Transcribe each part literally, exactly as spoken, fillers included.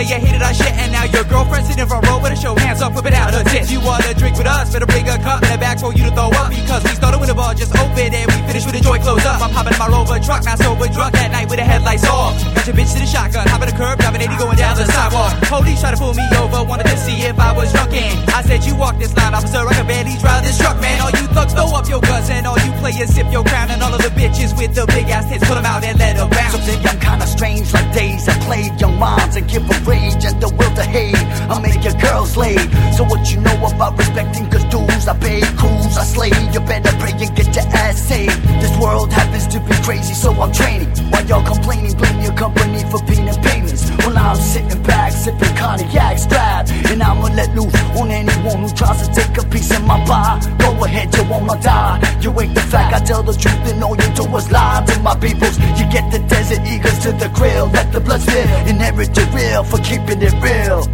way you hated our shit, and now your girlfriend sitting in front row with a show hands up, whip it out her tits. You wanna drink with us, better bring a cup in the back for you to throw up, because we started when the bar just opened and we finished with the joint closed up. I'm hopping in my Rover truck, not sober, drunk at night with the headlights off. Got your bitch to the shotgun, hopping the curb, driving eighty going down the sidewalk. Police try to pull me over, wanted to see if I was drunk, and I said you walk this line, officer, I can barely drive this truck, man. All you thugs throw up your guns, and all you players sip your crown, and all of the bitches with the big ass tits, put them out and let them bounce. Something young, kinda strange, like days I played young minds and give a rage and the will to hate. I make your girls laid. So what you know about respecting? Cause dues I pay, crews I slay. You better pray and get your ass saved. This world happens to be crazy, so I'm training. While y'all complaining, blame your company for being in payments. Well, I'm sitting back, sipping cognac strap, and I'ma let loose on anyone who tries to take a piece of my pie. Go ahead, you wanna die. You ain't the fact, I tell the truth, and all you do is lie to my peoples. You get the desert eagles to the grill, let the blood spill, inherit the real for keeping it real.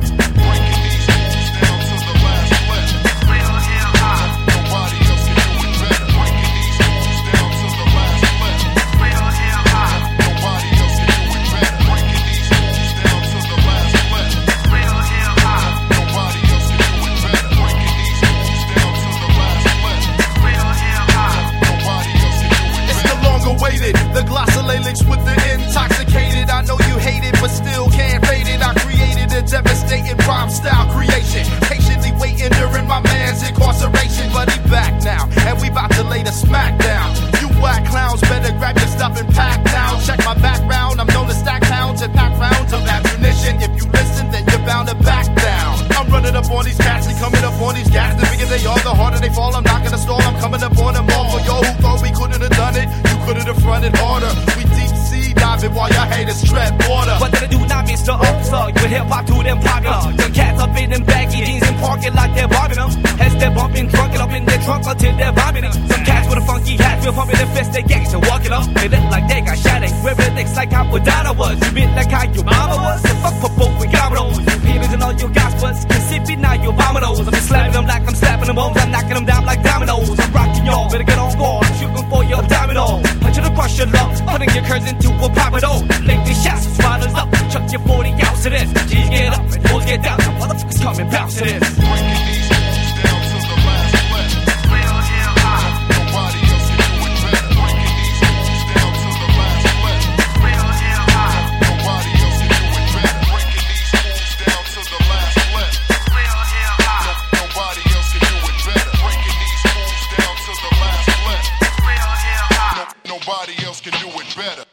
The glossolalics with the intoxicated. I know you hate it, but still can't fade it. I created a devastating rhyme style creation, patiently waiting during my man's incarceration. But he back now, and we about to lay the smack down. You whack clowns better grab your stuff and pack down. Check my background, I'm known to stack pounds and pack rounds of ammunition. If you listen, then you're bound to back down. I'm running up on these cats and coming up on these gas. The bigger they are, the harder they fall. I'm not gonna stall, I'm coming up on them all. For y'all who thought we couldn't have done it, you couldn't have fronted harder. We deep sea diving while y'all haters tread water. What did I do now, Mister Officer? You hip hop to them popular. Young cats up in them baggy jeans and parking like they're bobbing them. Heads they're bumping, drunk it up in their trunk until they're bobbing them. Some cats with a funky hat, feel pumping their fist, they gangs and walking up. They look like they got shot at, wearing dicks like how Madonna was. You been like how your mama was, so fuck for both with dominoes. Penis and all your gospels, can sip it now your vominos. I'm slapping them like I'm slapping them bones, I'm knocking them down like dominoes. I'm rocking y'all, better get on board, I'm shooting for your domino. Punching across your lungs, putting your curves into a pomado. Link these shots, spiders up, chuck your forty ounce of this. G's get up and fools get down, some motherfuckers come and bounce to this. Breaking these fools down to the last sweat. Real hip hop, nobody else can do it better. Breaking these fools down to the last sweat. Real hip hop, nobody else can do it better. Breaking these fools down to the last sweat. Real hip hop, nobody else can do it better. Breaking these fools down to the last sweat. Real hip hop, nobody else can do it better.